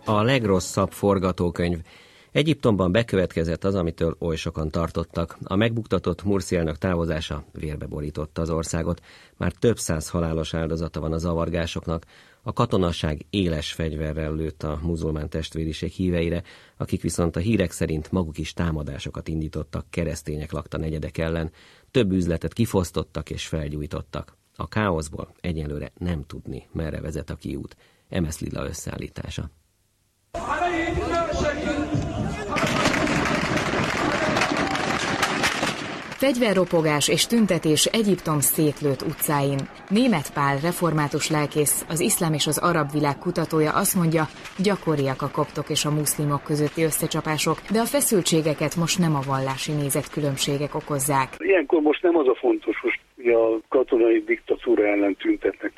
A legrosszabb forgatókönyv. Egyiptomban bekövetkezett az, amitől oly sokan tartottak. A megbuktatott Mursi elnök távozása vérbe borította az országot. Már több száz halálos áldozata van a zavargásoknak. A katonaság éles fegyverrel lőtt a muzulmán testvériség híveire, akik viszont a hírek szerint maguk is támadásokat indítottak keresztények lakta negyedek ellen. Több üzletet kifosztottak és felgyújtottak. A káoszból egyelőre nem tudni, merre vezet a kiút. MS Lilla összeállítása. Fegyverropogás és tüntetés Egyiptom szétlőtt utcáin. Németh Pál, református lelkész, az iszlám és az arab világ kutatója azt mondja, gyakoriak a koptok és a muszlimok közötti összecsapások, de a feszültségeket most nem a vallási nézetkülönbségek okozzák. Ilyenkor most nem az a fontos, hogy a katonai diktatúra ellen tüntetnek.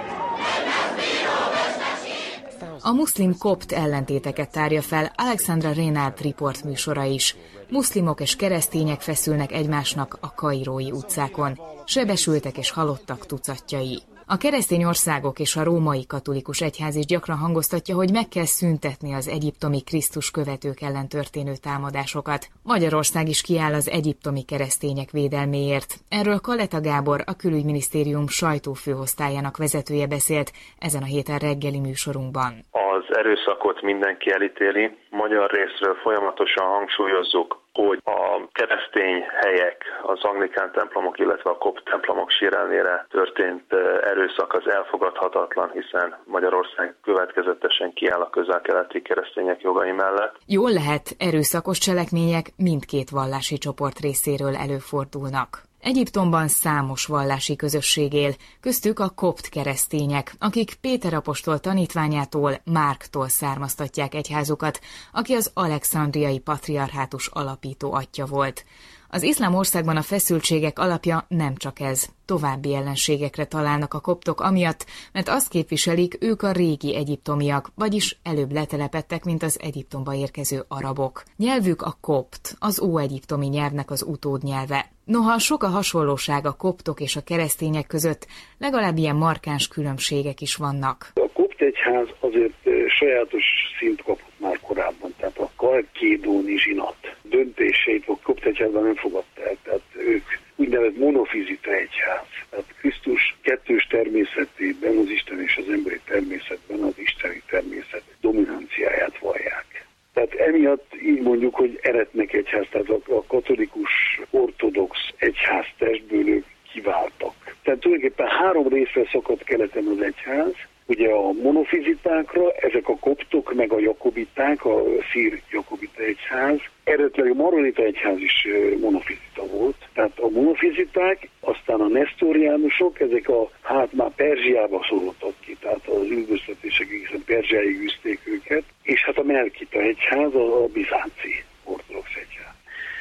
A muszlim-kopt ellentéteket tárja fel Alexandra Reynard Report műsora is. Muszlimok és keresztények feszülnek egymásnak a kairói utcákon. Sebesültek és halottak tucatjai. A keresztény országok és a római katolikus egyház is gyakran hangoztatja, hogy meg kell szüntetni az egyiptomi Krisztus követők ellen történő támadásokat. Magyarország is kiáll az egyiptomi keresztények védelméért. Erről Kaleta Gábor, a Külügyminisztérium sajtófőosztályának vezetője beszélt ezen a héten reggeli műsorunkban. Az erőszakot mindenki elítéli. Magyar részről folyamatosan hangsúlyozzuk, hogy a keresztény helyek, az anglikán templomok, illetve a kopt templomok sérelmére történt erőszak az elfogadhatatlan, hiszen Magyarország következetesen kiáll a közel-keleti keresztények jogai mellett. Jól lehet, erőszakos cselekmények mindkét vallási csoport részéről előfordulnak. Egyiptomban számos vallási közösség él, köztük a kopt keresztények, akik Péter apostol tanítványától, Márktól származtatják egyházukat, aki az alexandriai patriarhátus alapító atyja volt. Az iszlám országban a feszültségek alapja nem csak ez. További ellenségekre találnak a koptok amiatt, mert azt képviselik, ők a régi egyiptomiak, vagyis előbb letelepedtek, mint az Egyiptomba érkező arabok. Nyelvük a kopt, az óegyiptomi nyelvnek az utódnyelve. Noha sok a hasonlóság a koptok és a keresztények között, legalább ilyen markáns különbségek is vannak. A kopt egyház azért sajátos szint kapott már korábban, tehát a kalkédóni zsinat döntéseit a kopt egyházban nem fogadta el, tehát ők úgynevezett monofizita egyház. Tehát Krisztus kettős természetében, az Isten és az emberi természetben az isteni természet dominanciáját vallják. Tehát emiatt így mondjuk, hogy eretnek egyház, tehát a katolikus, ortodox egyház testből ők kiváltak. Tehát tulajdonképpen három részre szakadt keleten az egyház, ugye a monofizitákra, ezek a koptok, meg a jakobiták, a szír jakobita egyház. Eredetileg a maronita egyház is monofizita volt. Tehát a monofiziták, aztán a nesztoriánusok, ezek már Perzsiába szorultak ki, tehát az üldöztetések egészen Perzsiáig üzték őket, és hát a melkita egyház, a bizánci ortodox egyház.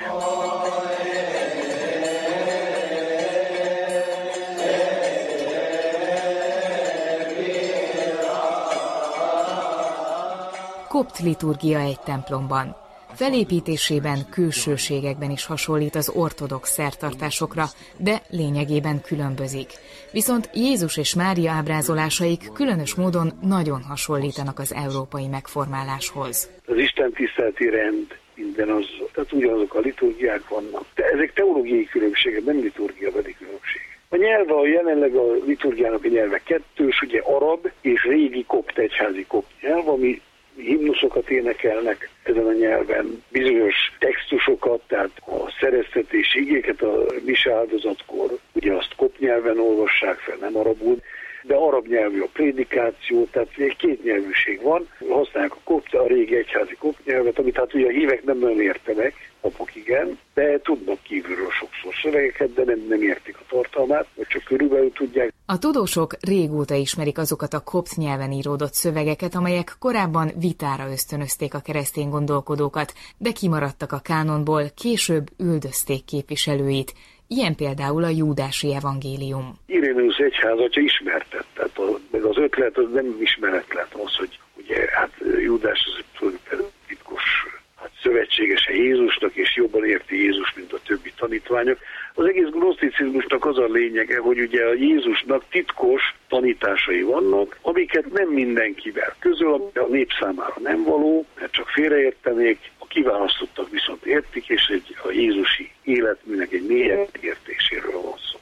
Kopt liturgia egy templomban. Felépítésében, külsőségekben is hasonlít az ortodox szertartásokra, de lényegében különbözik. Viszont Jézus és Mária ábrázolásaik különös módon nagyon hasonlítanak az európai megformáláshoz. Az istentiszteleti rend, minden az, tehát ugyanazok a liturgiák vannak. De ezek teológiai különbségek, nem liturgiabeli különbségek. A nyelve, jelenleg a liturgiának a nyelve kettős, ugye arab és régi kopt egyházi kopt nyelv, ami himnuszokat énekelnek ezen a nyelven, bizonyos textusokat, tehát a szereztetés igéket a mise áldozatkor, ugye azt kopt nyelven olvassák fel, nem arabul, de arab nyelvű a prédikáció, tehát két nyelvűség van. Használják a régi egyházi kopt nyelvet, amit hát ugye a hívek nem nagyon értenek, papok igen, de tudnak kívülről sokszor szövegeket, de nem értik a tartalmát, vagy csak körülbelül tudják. A tudósok régóta ismerik azokat a kopt nyelven íródott szövegeket, amelyek korábban vitára ösztönözték a keresztény gondolkodókat, de kimaradtak a kánonból, később üldözték képviselőit. Ilyen például a júdási evangélium. Iréneusz egyházatja ismertett, tehát meg az ötlet az nem ismeretlen az, hogy ugye hát Júdás az tulajdonképpen titkos szövetségese Jézusnak, és jobban érti Jézus, mint a többi tanítványok. Az egész gnoszticizmusnak az a lényege, hogy ugye a Jézusnak titkos tanításai vannak, amiket nem mindenkivel közöl, a nép számára nem való, mert csak félreértenék, a kiválasztottak viszont értik, és a jézusi életműnek egy mélyebb értéséről van szó.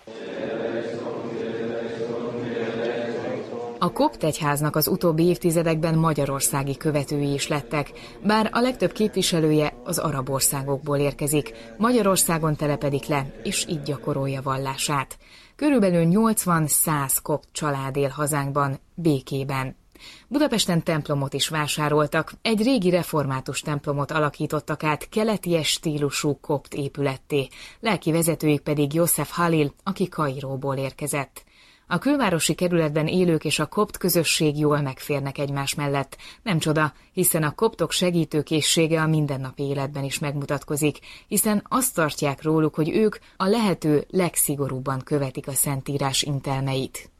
A kopt egyháznak az utóbbi évtizedekben magyarországi követői is lettek, bár a legtöbb képviselője az arab országokból érkezik, Magyarországon telepedik le, és így gyakorolja vallását. Körülbelül 80-100 kopt család él hazánkban, békében. Budapesten templomot is vásároltak, egy régi református templomot alakítottak át keleties stílusú kopt épületté, lelki vezetőjük pedig József Halil, aki Kairóból érkezett. A külvárosi kerületben élők és a kopt közösség jól megférnek egymás mellett. Nem csoda, hiszen a koptok segítőkészsége a mindennapi életben is megmutatkozik, hiszen azt tartják róluk, hogy ők a lehető legszigorúbban követik a Szentírás intelmeit.